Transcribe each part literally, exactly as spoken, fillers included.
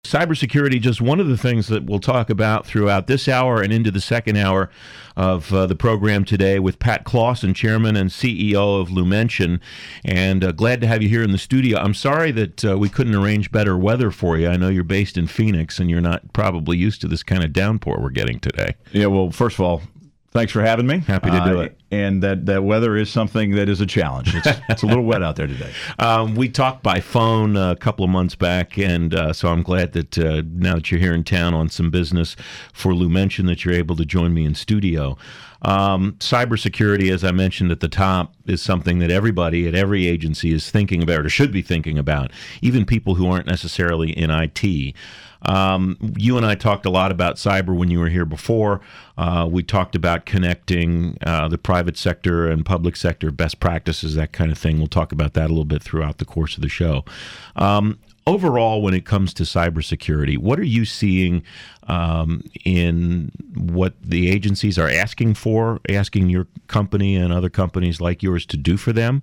Cybersecurity, just one of the things that we'll talk about throughout this hour and into the second hour of uh, the program today with Pat Clausen, Chairman and C E O of Lumention. And uh, glad to have you here in the studio. I'm sorry that uh, we couldn't arrange better weather for you. I know you're based in Phoenix, and you're not probably used to this kind of downpour we're getting today. Yeah, well, first of all, thanks for having me. Happy to do uh, it. And that, that weather is something that is a challenge. It's, it's a little wet out there today. Um, we talked by phone a couple of months back, and uh, so I'm glad that uh, now that you're here in town on some business for Lumention, that you're able to join me in studio. Um, cybersecurity, as I mentioned at the top, is something that everybody at every agency is thinking about or should be thinking about, even people who aren't necessarily in I T. Um, you and I talked a lot about cyber when you were here before. Uh, we talked about connecting uh, the private sector and public sector best practices, that kind of thing. We'll talk about that a little bit throughout the course of the show. Um, overall, when it comes to cybersecurity, what are you seeing um, in what the agencies are asking for, asking your company and other companies like yours to do for them?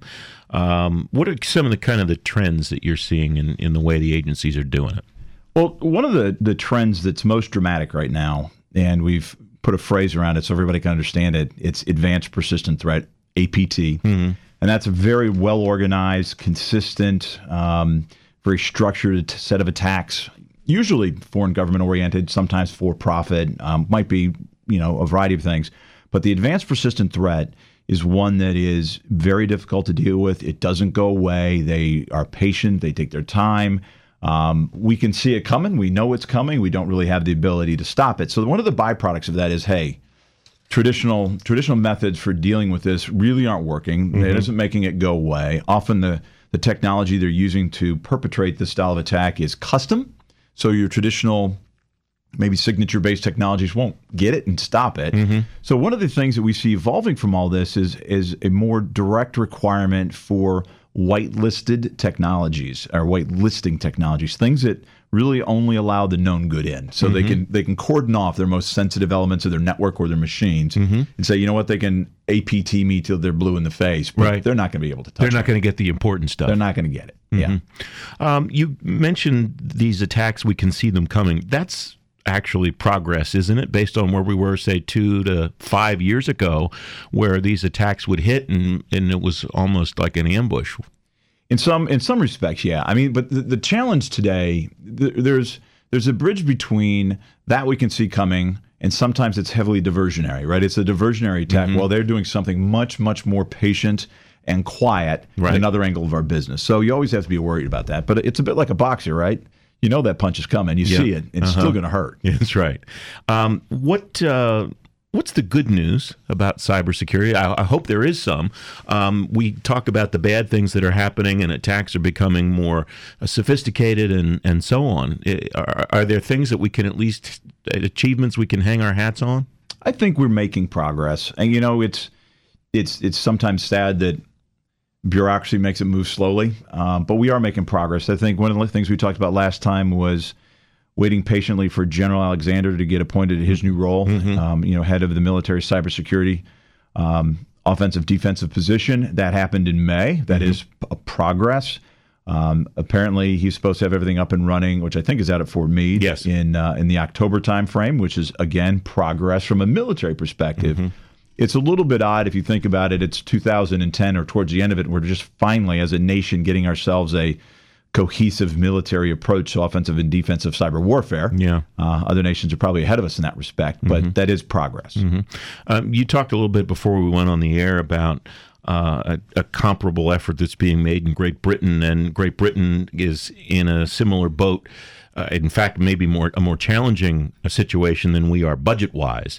Um, what are some of the kind of the trends that you're seeing in, in the way the agencies are doing it? Well, one of the, the trends that's most dramatic right now, and we've put a phrase around it so everybody can understand it, it's Advanced Persistent Threat, A P T. Mm-hmm. And that's a very well-organized, consistent, um, very structured set of attacks, usually foreign government-oriented, sometimes for-profit, um, might be, you know, a variety of things. But the Advanced Persistent Threat is one that is very difficult to deal with. It doesn't go away. They are patient. They take their time. Um, we can see it coming. We know it's coming. We don't really have the ability to stop it. So one of the byproducts of that is, hey, traditional traditional methods for dealing with this really aren't working. Mm-hmm. It isn't making it go away. Often the, the technology they're using to perpetrate this style of attack is custom. So your traditional, maybe signature-based technologies won't get it and stop it. Mm-hmm. So one of the things that we see evolving from all this is is a more direct requirement for whitelisted technologies or whitelisting technologies, things that really only allow the known good in. So mm-hmm. they can they can cordon off their most sensitive elements of their network or their machines mm-hmm. and say, you know what, they can A P T me till they're blue in the face, but right. they're not going to be able to touch They're not it. going to get the important stuff. They're not going to get it. Mm-hmm. Yeah. Um, you mentioned these attacks, we can see them coming. That's actually progress, isn't it? Based on where we were, say, two to five years ago, where these attacks would hit and, and it was almost like an ambush. In some in some respects, yeah. I mean, but the, the challenge today, th- there's there's a bridge between that we can see coming, and sometimes it's heavily diversionary, right? It's a diversionary attack mm-hmm. while they're doing something much, much more patient and quiet right. at another angle of our business. So you always have to be worried about that. But it's a bit like a boxer, right? You know that punch is coming. You yeah. see it. It's uh-huh. still going to hurt. Yeah, that's right. Um, what uh, what's the good news about cybersecurity? I, I hope there is some. Um, we talk about the bad things that are happening, and attacks are becoming more uh, sophisticated, and, and so on. Are, are there things that we can at least achievements we can hang our hats on? I think we're making progress, and you know, it's it's it's sometimes sad that bureaucracy makes it move slowly, um, but we are making progress. I think one of the things we talked about last time was waiting patiently for General Alexander to get appointed to his new role, mm-hmm. um, you know, head of the military cybersecurity um, offensive defensive position. That happened in May. That mm-hmm. is a progress. Um, apparently, he's supposed to have everything up and running, which I think is out at Fort Meade yes. in uh, in the October timeframe, which is, again, progress from a military perspective. Mm-hmm. It's a little bit odd if you think about it. It's two thousand ten or towards the end of it. We're just finally, as a nation, getting ourselves a cohesive military approach to offensive and defensive cyber warfare. Yeah. Uh, other nations are probably ahead of us in that respect, but mm-hmm. that is progress. Mm-hmm. Um, you talked a little bit before we went on the air about uh, a, a comparable effort that's being made in Great Britain, and Great Britain is in a similar boat. Uh, in fact, maybe more a more challenging situation than we are budget-wise.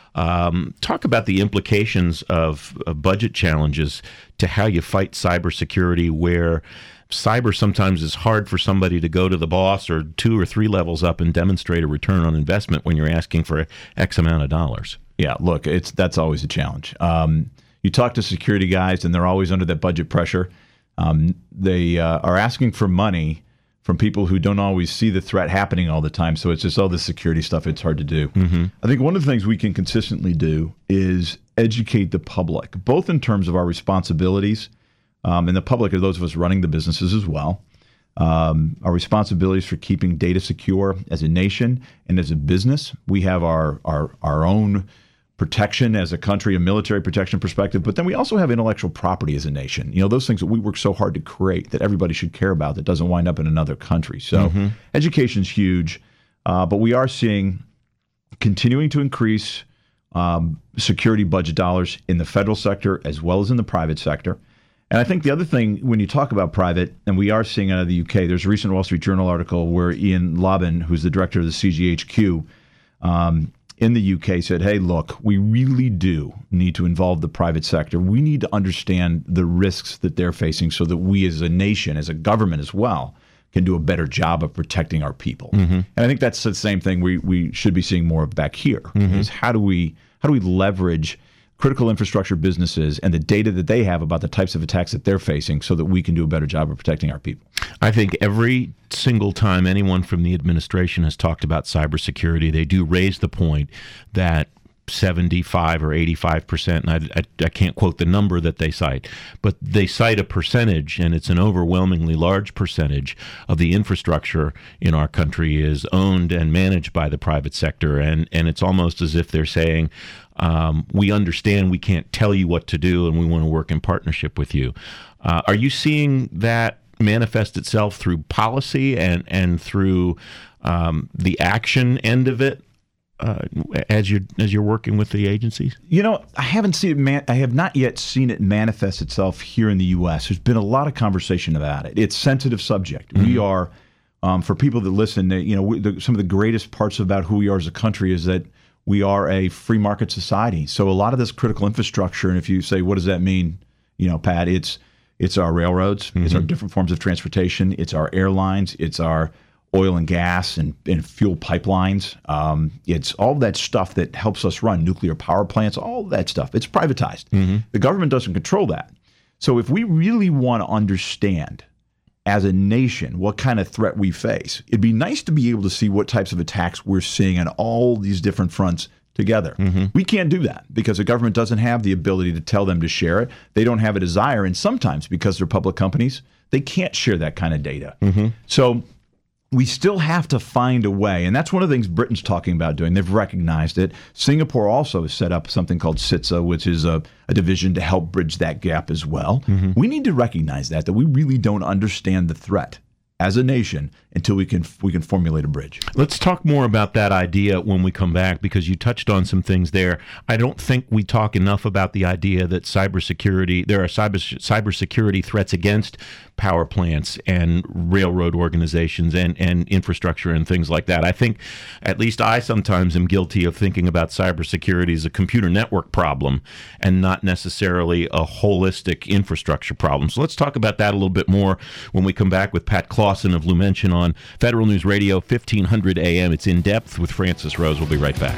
Um, talk about the implications of uh, budget challenges to how you fight cybersecurity, where cyber sometimes is hard for somebody to go to the boss or two or three levels up and demonstrate a return on investment when you're asking for X amount of dollars. Yeah, look, it's that's always a challenge. Um, you talk to security guys, and they're always under that budget pressure. Um, they uh, are asking for money from people who don't always see the threat happening all the time. So it's just all the security stuff, it's hard to do. Mm-hmm. I think one of the things we can consistently do is educate the public, both in terms of our responsibilities, um, and the public are those of us running the businesses as well, um, our responsibilities for keeping data secure as a nation and as a business. We have our our our own protection as a country, a military protection perspective, but then we also have intellectual property as a nation. You know, those things that we work so hard to create that everybody should care about that doesn't wind up in another country. So mm-hmm. education's huge, uh, but we are seeing continuing to increase um, security budget dollars in the federal sector as well as in the private sector. And I think the other thing, when you talk about private, and we are seeing out of the U K, there's a recent Wall Street Journal article where Ian Lobban, who's the director of the C G H Q, um, in the U K said, hey, look, we really do need to involve the private sector. We need to understand the risks that they're facing so that we as a nation, as a government as well, can do a better job of protecting our people. Mm-hmm. And I think that's the same thing we, we should be seeing more of back here, mm-hmm. is how do we how do we leverage critical infrastructure businesses and the data that they have about the types of attacks that they're facing so that we can do a better job of protecting our people. I think every single time anyone from the administration has talked about cybersecurity, they do raise the point that seventy-five or eighty-five percent, and I, I, I can't quote the number that they cite, but they cite a percentage, and it's an overwhelmingly large percentage of the infrastructure in our country is owned and managed by the private sector, and, and it's almost as if they're saying, um, we understand we can't tell you what to do, and we want to work in partnership with you. Uh, are you seeing that manifest itself through policy and, and through um, the action end of it? Uh, as you're as you're working with the agencies? You know, I haven't seen it. Man- I have not yet seen it manifest itself here in the U S. There's been a lot of conversation about it. It's a sensitive subject. Mm-hmm. We are, um, for people that listen, you know, we, the, some of the greatest parts about who we are as a country is that we are a free market society. So a lot of this critical infrastructure, and if you say, what does that mean? You know, Pat, it's it's our railroads, mm-hmm. it's our different forms of transportation, it's our airlines, it's our oil and gas and, and fuel pipelines. Um, it's all that stuff that helps us run nuclear power plants, all that stuff. It's privatized. Mm-hmm. The government doesn't control that. So if we really want to understand as a nation what kind of threat we face, it'd be nice to be able to see what types of attacks we're seeing on all these different fronts together. Mm-hmm. We can't do that because the government doesn't have the ability to tell them to share it. They don't have a desire, and sometimes because they're public companies, they can't share that kind of data. Mm-hmm. So we still have to find a way, and that's one of the things Britain's talking about doing. They've recognized it. Singapore also has set up something called C I T S A, which is a, a division to help bridge that gap as well. Mm-hmm. We need to recognize that, that we really don't understand the threat as a nation until we can we can formulate a bridge. Let's talk more about that idea when we come back, because you touched on some things there. I don't think we talk enough about the idea that cybersecurity, there are cyber cybersecurity threats against power plants and railroad organizations and, and infrastructure and things like that. I think, at least I sometimes am guilty of thinking about cybersecurity as a computer network problem and not necessarily a holistic infrastructure problem. So let's talk about that a little bit more when we come back with Pat Clausen of Lumention on Federal News Radio, fifteen hundred A M. It's In Depth with Francis Rose. We'll be right back.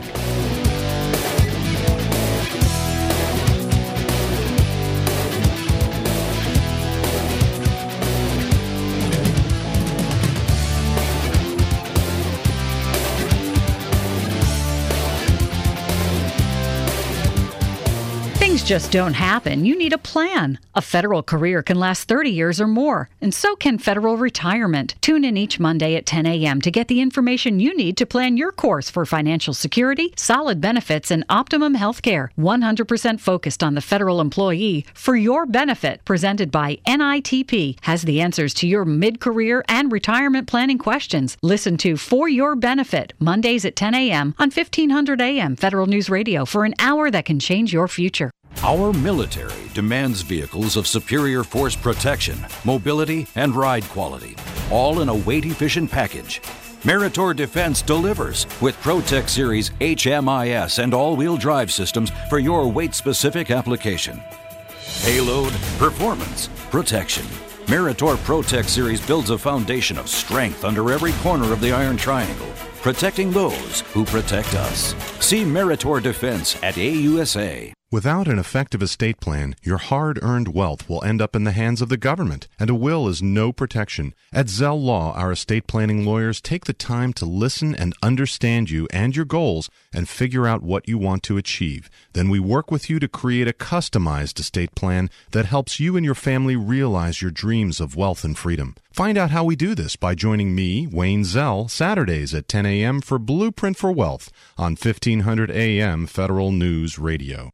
Just don't happen. You need a plan. A federal career can last thirty years or more, and so can federal retirement. Tune in each Monday at ten a.m. to get the information you need to plan your course for financial security, solid benefits, and optimum health care. one hundred percent focused on the federal employee for your benefit. Presented by N I T P has the answers to your mid-career and retirement planning questions. Listen to For Your Benefit, Mondays at ten a.m. on fifteen hundred A M Federal News Radio for an hour that can change your future. Our military demands vehicles of superior force protection, mobility, and ride quality, all in a weight-efficient package. Meritor Defense delivers with ProTech Series H M I S and all-wheel drive systems for your weight-specific application. Payload, performance, protection. Meritor ProTech Series builds a foundation of strength under every corner of the Iron Triangle, protecting those who protect us. See Meritor Defense at A U S A. Without an effective estate plan, your hard-earned wealth will end up in the hands of the government, and a will is no protection. At Zell Law, our estate planning lawyers take the time to listen and understand you and your goals and figure out what you want to achieve. Then we work with you to create a customized estate plan that helps you and your family realize your dreams of wealth and freedom. Find out how we do this by joining me, Wayne Zell, Saturdays at ten a.m. for Blueprint for Wealth on fifteen hundred A M Federal News Radio.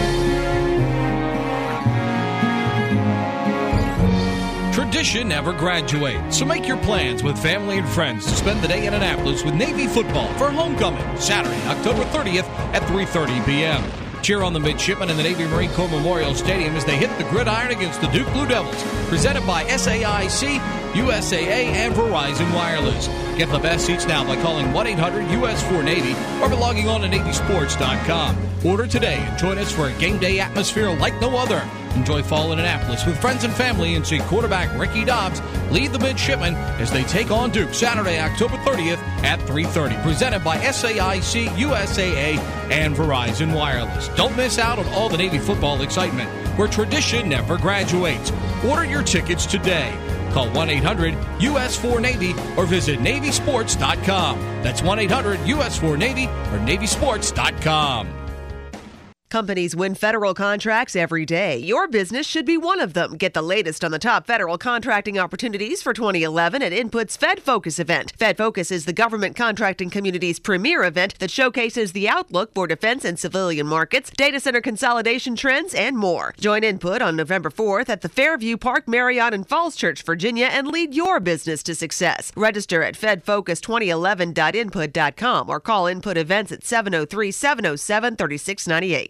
Tradition never graduates, so make your plans with family and friends to spend the day in Annapolis with Navy football for homecoming, Saturday, October thirtieth at three thirty p.m. Cheer on the midshipmen in the Navy Marine Corps Memorial Stadium as they hit the gridiron against the Duke Blue Devils. Presented by S A I C, U S A A, and Verizon Wireless. Get the best seats now by calling one eight hundred U S four Navy or by logging on to Navy Sports dot com. Order today and join us for a game day atmosphere like no other. Enjoy fall in Annapolis with friends and family and see quarterback Ricky Dobbs lead the midshipmen as they take on Duke Saturday, October thirtieth at three thirty. Presented by S A I C, U S A A, and Verizon Wireless. Don't miss out on all the Navy football excitement, where tradition never graduates. Order your tickets today. Call one eight hundred U S four Navy or visit Navy Sports dot com. That's one eight hundred U S four Navy or Navy Sports dot com. Companies win federal contracts every day. Your business should be one of them. Get the latest on the top federal contracting opportunities for twenty eleven at Input's FedFocus event. FedFocus is the government contracting community's premier event that showcases the outlook for defense and civilian markets, data center consolidation trends, and more. Join Input on November fourth at the Fairview Park Marriott in Falls Church, Virginia, and lead your business to success. Register at fed focus twenty eleven dot input dot com or call Input Events at seven oh three, seven oh seven, three six nine eight.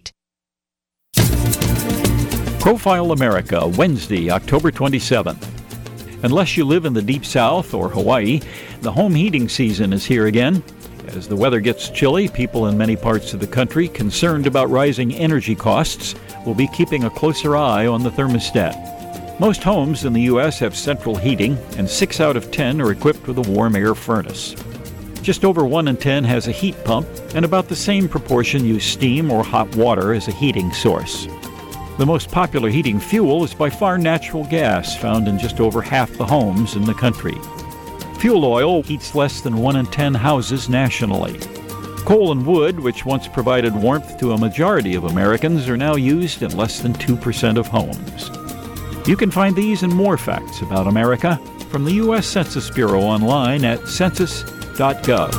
Profile America, Wednesday, October twenty-seventh. Unless you live in the Deep South or Hawaii, the home heating season is here again. As the weather gets chilly, people in many parts of the country concerned about rising energy costs will be keeping a closer eye on the thermostat. Most homes in the U S have central heating, and six out of ten are equipped with a warm air furnace. Just over one in ten has a heat pump, and about the same proportion use steam or hot water as a heating source. The most popular heating fuel is by far natural gas, found in just over half the homes in the country. Fuel oil heats less than one in ten houses nationally. Coal and wood, which once provided warmth to a majority of Americans, are now used in less than two percent of homes. You can find these and more facts about America from the U S Census Bureau online at census dot gov.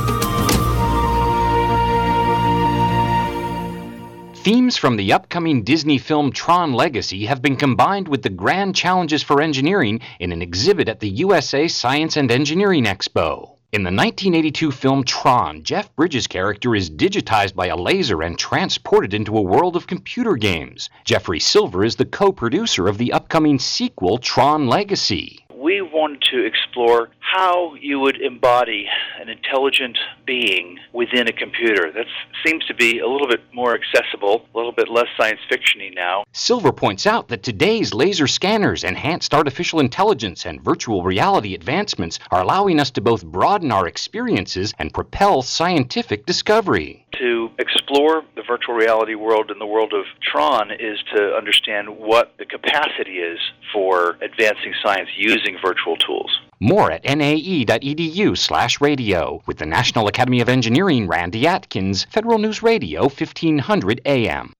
Themes from the upcoming Disney film Tron Legacy have been combined with the grand challenges for engineering in an exhibit at the U S A Science and Engineering Expo. In the nineteen eighty-two film Tron, Jeff Bridges' character is digitized by a laser and transported into a world of computer games. Jeffrey Silver is the co-producer of the upcoming sequel Tron Legacy. We wanted to explore how you would embody an intelligent being within a computer. That seems to be a little bit more accessible, a little bit less science fiction-y now. Silver points out that today's laser scanners, enhanced artificial intelligence, and virtual reality advancements are allowing us to both broaden our experiences and propel scientific discovery. To explore the virtual reality world and the world of Tron is to understand what the capacity is for advancing science using virtual tools. More at N A E dot E D U slash radio. With the National Academy of Engineering, Randy Atkins, Federal News Radio, fifteen hundred A M.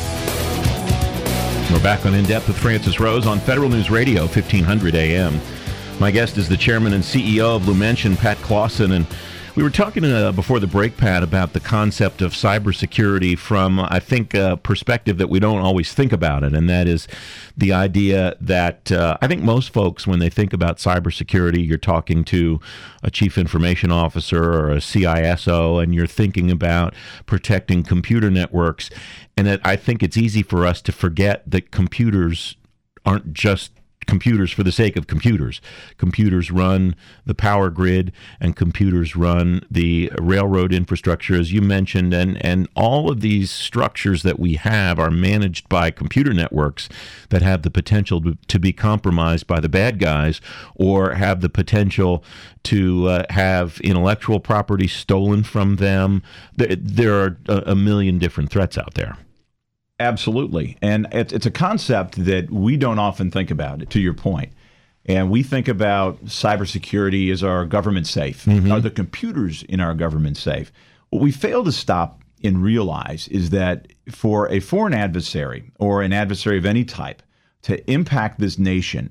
We're back on In Depth with Francis Rose on Federal News Radio, fifteen hundred A M. My guest is the chairman and C E O of Lumention, Pat Clausen, and we were talking uh, before the break, Pat, about the concept of cybersecurity from, I think, a perspective that we don't always think about it, and that is the idea that uh, I think most folks, when they think about cybersecurity, you're talking to a chief information officer or a C I S O, and you're thinking about protecting computer networks, and that I think it's easy for us to forget that computers aren't just computers for the sake of computers. Computers run the power grid, and computers run the railroad infrastructure, as you mentioned, and, and all of these structures that we have are managed by computer networks that have the potential to, to be compromised by the bad guys, or have the potential to uh, have intellectual property stolen from them. There, there are a, a million different threats out there. Absolutely. And it's, it's a concept that we don't often think about, to your point. And we think about cybersecurity as our government safe. Mm-hmm. Are the computers in our government safe? What we fail to stop and realize is that for a foreign adversary or an adversary of any type to impact this nation,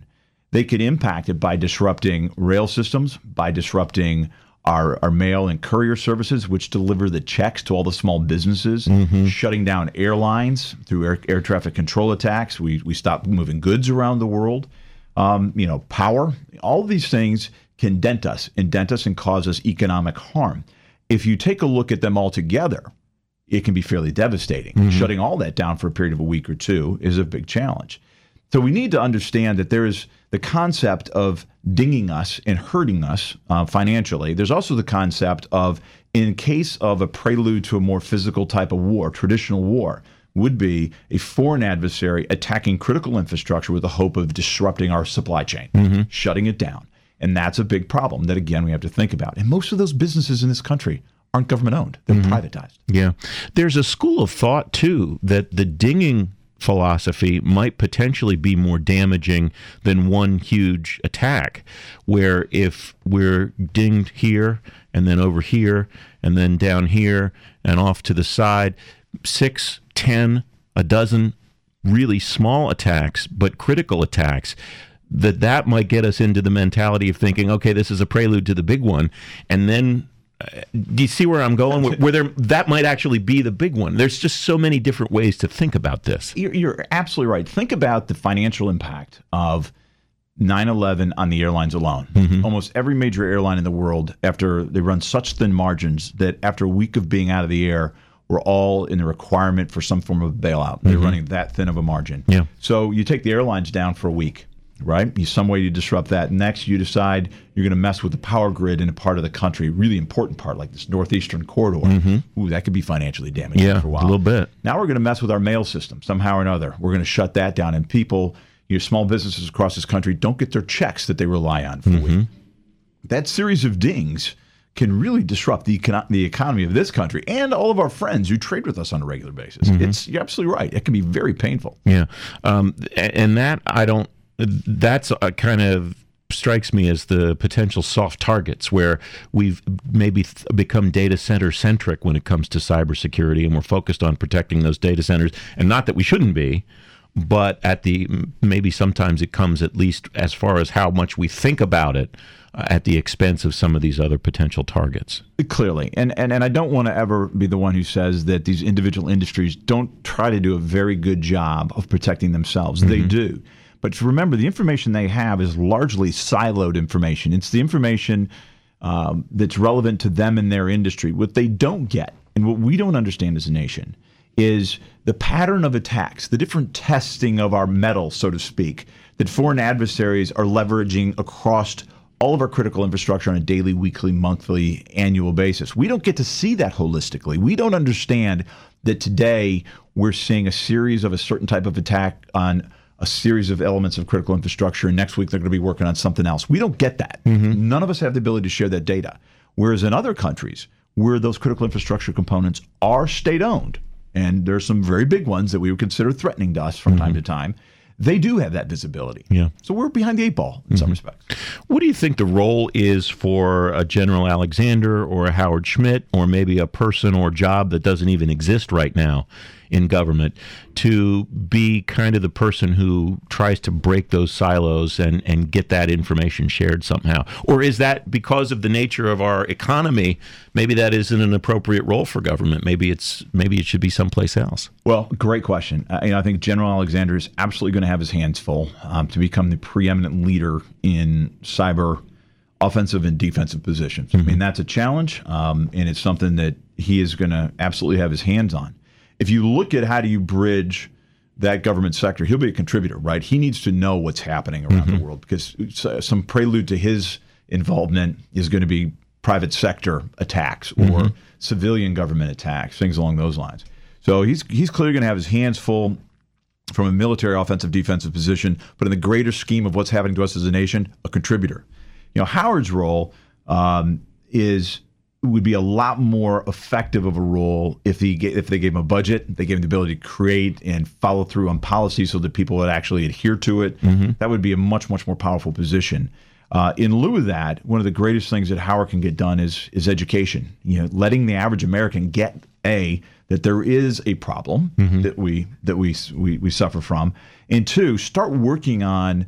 they could impact it by disrupting rail systems, by disrupting our, our mail and courier services, which deliver the checks to all the small businesses, mm-hmm. shutting down airlines through air, air traffic control attacks. We we stop moving goods around the world. Um, you know, power. All of these things can dent us, and dent us and cause us economic harm. If you take a look at them all together, it can be fairly devastating. Mm-hmm. Shutting all that down for a period of a week or two is a big challenge. So we need to understand that there is the concept of dinging us and hurting us uh, financially. There's also the concept of, in case of a prelude to a more physical type of war, traditional war, would be a foreign adversary attacking critical infrastructure with the hope of disrupting our supply chain, mm-hmm. shutting it down. And that's a big problem that, again, we have to think about. And most of those businesses in this country aren't government-owned. They're mm-hmm. privatized. Yeah. There's a school of thought, too, that the dinging philosophy might potentially be more damaging than one huge attack, where if we're dinged here and then over here and then down here and off to the side, six, ten, a dozen really small attacks, but critical attacks, that that might get us into the mentality of thinking, okay, this is a prelude to the big one. And then, uh, do you see where I'm going? Where, where there, that might actually be the big one. There's just so many different ways to think about this. You're, you're absolutely right. Think about the financial impact of nine eleven on the airlines alone. Mm-hmm. Almost every major airline in the world, after they run such thin margins that after a week of being out of the air, we're all in the requirement for some form of bailout. Mm-hmm. They're running that thin of a margin. Yeah. So you take the airlines down for a week, right? You some way you disrupt that. Next, you decide you're going to mess with the power grid in a part of the country, really important part, like this northeastern corridor. Mm-hmm. Ooh, that could be financially damaging yeah, for a while. a little bit. Now we're going to mess with our mail system somehow or another. We're going to shut that down, and people, you know, small businesses across this country don't get their checks that they rely on for mm-hmm. a week. That series of dings can really disrupt the econ- the economy of this country and all of our friends who trade with us on a regular basis. Mm-hmm. It's you're absolutely right. It can be very painful. Yeah, um, and that I don't. That's a kind of strikes me as the potential soft targets where we've maybe th- become data center centric when it comes to cybersecurity, and we're focused on protecting those data centers. And not that we shouldn't be, but at the maybe sometimes it comes at least as far as how much we think about it uh, at the expense of some of these other potential targets. Clearly. And, and and I don't want to ever be the one who says that these individual industries don't try to do a very good job of protecting themselves. Mm-hmm. They do. But remember, the information they have is largely siloed information. It's the information um, that's relevant to them and their industry. What they don't get, and what we don't understand as a nation, is the pattern of attacks, the different testing of our metal, so to speak, that foreign adversaries are leveraging across all of our critical infrastructure on a daily, weekly, monthly, annual basis. We don't get to see that holistically. We don't understand that today we're seeing a series of a certain type of attack on a series of elements of critical infrastructure, and next week they're going to be working on something else. We don't get that. Mm-hmm. None of us have the ability to share that data. Whereas in other countries, where those critical infrastructure components are state-owned, and there's some very big ones that we would consider threatening to us from mm-hmm. time to time, they do have that visibility. Yeah. So we're behind the eight ball in mm-hmm. some respects. What do you think the role is for a General Alexander or a Howard Schmidt, or maybe a person or job that doesn't even exist right now in government, to be kind of the person who tries to break those silos and, and get that information shared somehow? Or is that because of the nature of our economy, maybe that isn't an appropriate role for government? Maybe it's maybe it should be someplace else. Well, great question. Uh, you know, I think General Alexander is absolutely going to have his hands full um, to become the preeminent leader in cyber offensive and defensive positions. Mm-hmm. I mean, that's a challenge, um, and it's something that he is going to absolutely have his hands on. If you look at how do you bridge that government sector, he'll be a contributor, right? He needs to know what's happening around mm-hmm. the world, because some prelude to his involvement is going to be private sector attacks or mm-hmm. civilian government attacks, things along those lines. So he's he's clearly going to have his hands full from a military offensive defensive position, but in the greater scheme of what's happening to us as a nation, a contributor. You know, Howard's role um, is would be a lot more effective of a role if he if they gave him a budget, they gave him the ability to create and follow through on policy so that people would actually adhere to it. Mm-hmm. That would be a much, much more powerful position. Uh, in lieu of that, one of the greatest things that Howard can get done is is education. You know, letting the average American get a that there is a problem mm-hmm. that we that we, we we suffer from, and two, start working on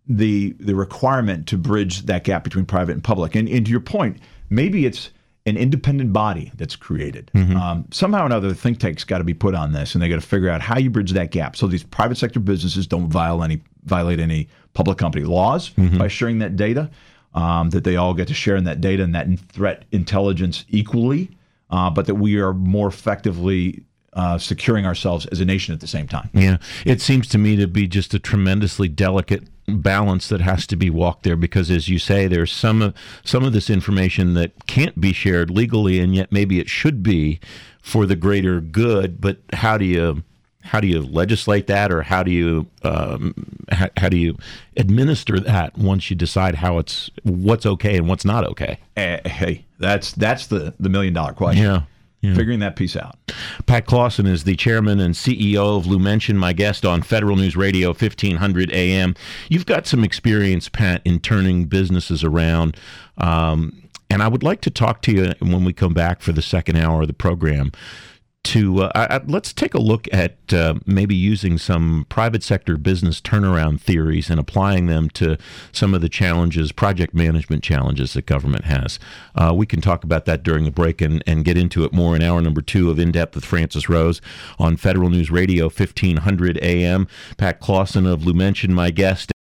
the the requirement to bridge that gap between private and public. And, and to your point, maybe it's an independent body that's created. Mm-hmm. Um, somehow or another, the think tank's got to be put on this, and they got to figure out how you bridge that gap so these private sector businesses don't violate any violate any public company laws mm-hmm. by sharing that data. Um, that they all get to share in that data and that threat intelligence equally, uh, but that we are more effectively uh, securing ourselves as a nation at the same time. Yeah, it seems to me to be just a tremendously delicate balance that has to be walked there, because, as you say, there's some of, some of this information that can't be shared legally, and yet maybe it should be for the greater good. But how do you how do you legislate that, or how do you um, how, how do you administer that once you decide how it's what's okay and what's not okay? Uh, hey, that's that's the the million dollar question. Yeah. Yeah. Figuring that piece out. Pat Clausen is the chairman and C E O of Lumention, my guest on Federal News Radio, fifteen hundred A M. You've got some experience, Pat, in turning businesses around, um, and I would like to talk to you when we come back for the second hour of the program. To uh, I, let's take a look at uh, maybe using some private sector business turnaround theories and applying them to some of the challenges, project management challenges that government has. Uh, we can talk about that during the break and, and get into it more in hour number two of In Depth with Francis Rose on Federal News Radio, fifteen hundred A M. Pat Clausen of Lumention, my guest.